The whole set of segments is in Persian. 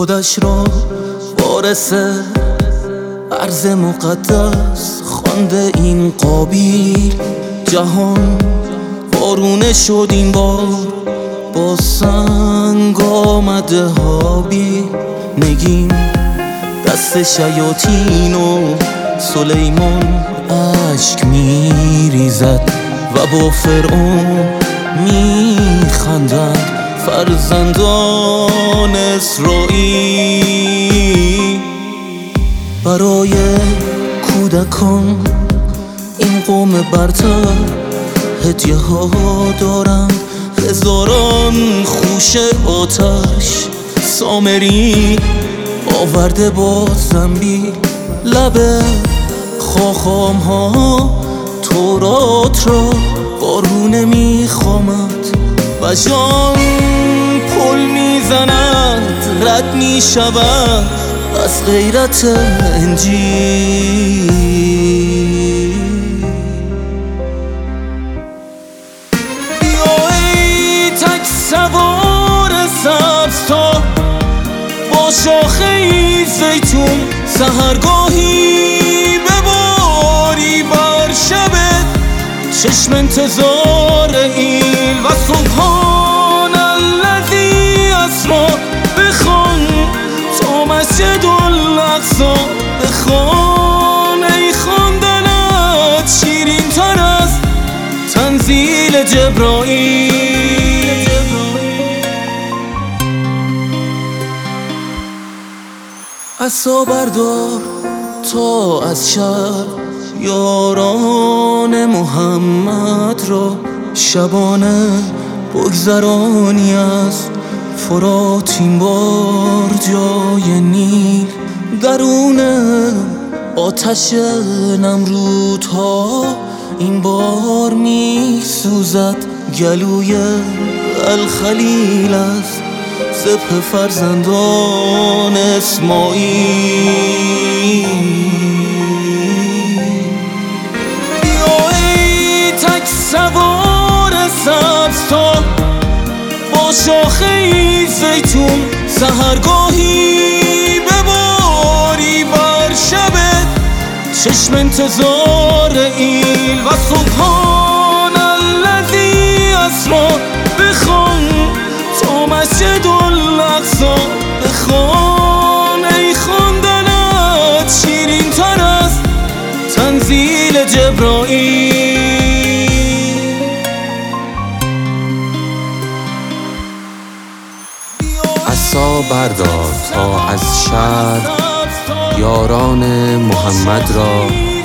خودش را وارث ارض مقدس خوانده این قابیل. جهان وارونه شد این بار، با سنگ آمده هابیل. نگین دست شیاطین و سلیمان اشک میریزد و با فرعون میخندند فرزندان اسرائیل. برای کودکان این قوم برتر هدیه ها دارند، هزاران خوش آتش. سامری آورده با زنبیل، لب خاخام ها تورات را بارونه میخوامد و جان پل میزند، رد میشود از غیرت انجیل. بیا ای تک سوار سبزتاب با شاخه زیتون، سحرگاهی بباری بر شبت، چشم انتظار ایل و سبحان الذی اسری. بخوان تا مسجد الاقصی، بخوان ای خواندنت شیرین تر از تنزیل جبرائیل. عصا بردار تا از شر یاران محمد را، شبانه بگذرانی از فرات این بار جای نیل. درون آتش نمرودها این بار می سوزد، گلوی الخلیل است ذبح فرزندان اسماعیل. بیا ای تک سوار سبزتاب با شاخه زیتون، سحرگاهی بباری بر شبت، چشم انتظار ایل و سبحان الذی اسری. بخوان تا مسجد الاقصی، بخوان ای خواندنت شیرین تر از تنزیل جبرائیل. عصا بردار تا از شر یاران محمد را،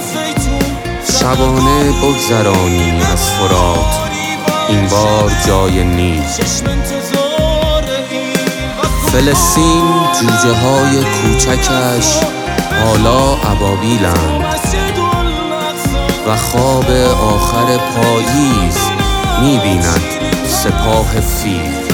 شبانه بگذرانی از فرات این بار جای نیل. فلسطین جوجه های کوچکش حالا ابابیلند و خواب آخر پاییز می‌بیند سپاه فیل.